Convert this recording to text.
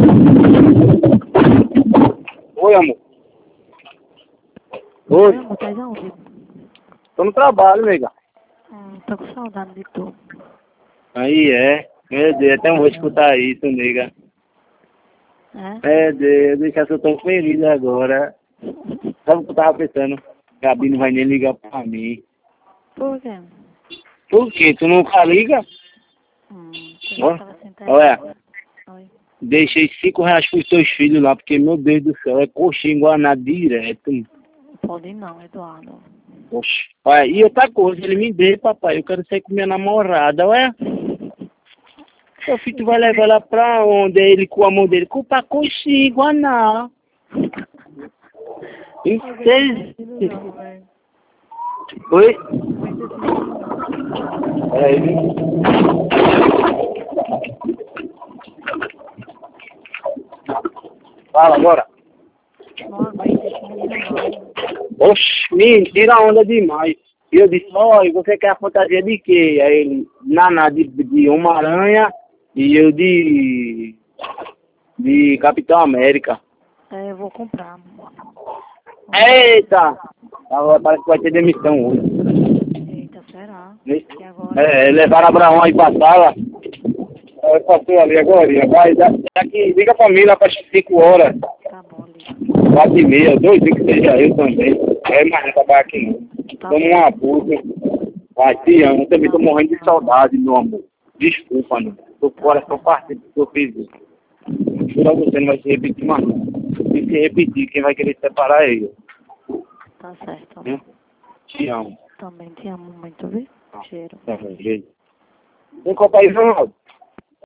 Oi, amor. Oi. Amor, tá onde? Tô no trabalho, nega. Tô com saudade de tu. Aí é. Meu Deus, até não vou escutar isso, nega. É? Meu Deus, deixa eu tão feliz agora. Sabe o que eu tava pensando? Gabi não vai nem ligar pra mim. Por quê? Por quê? Tu nunca liga? Tu já tava sentado. Olha, Oi. deixei R$ 5 pros teus filhos lá, porque, meu Deus do céu, é coxinha guaraná direto. Pode não, Eduardo. Oxe. Olha, e outra coisa, ele me deu, papai, eu quero sair com minha namorada, ué. Seu filho, tu vai levar ela pra onde? Ele com a mão dele, culpa coxinha, guaraná. Entende? Não, velho. Oi? Muito assim, Peraí. Fala agora. não aguento esse menino não. Oxe, mentira onda demais. E eu disse, olha, você quer a fantasia de quê? Aí ele, Naná de Homem-Aranha e eu de Capitão América. É, eu vou comprar. Eita! Agora parece que vai ter demissão hoje. Eita, será? E agora? É, levaram Abraão aí pra sala. Eu passei ali agora, vai, daqui, liga pra mim lá para 5 horas. Tá bom, liga. 4h30, 2 dias que seja eu também. É, mas não trabalhar aqui não. Tá Toma bom. um abuso. Vai, te amo. Eu também tô morrendo de saudade, meu amor. Desculpa, não. Tô fora, tô partindo do que eu fiz isso. Juro a você, não vai se repetir mais não. Se se repetir, quem vai querer separar é eu. Tá certo, amor. Te amo. Também te amo muito, viu? Cheiro. Tá bom, gente. Vem comprar aí, Ronaldo.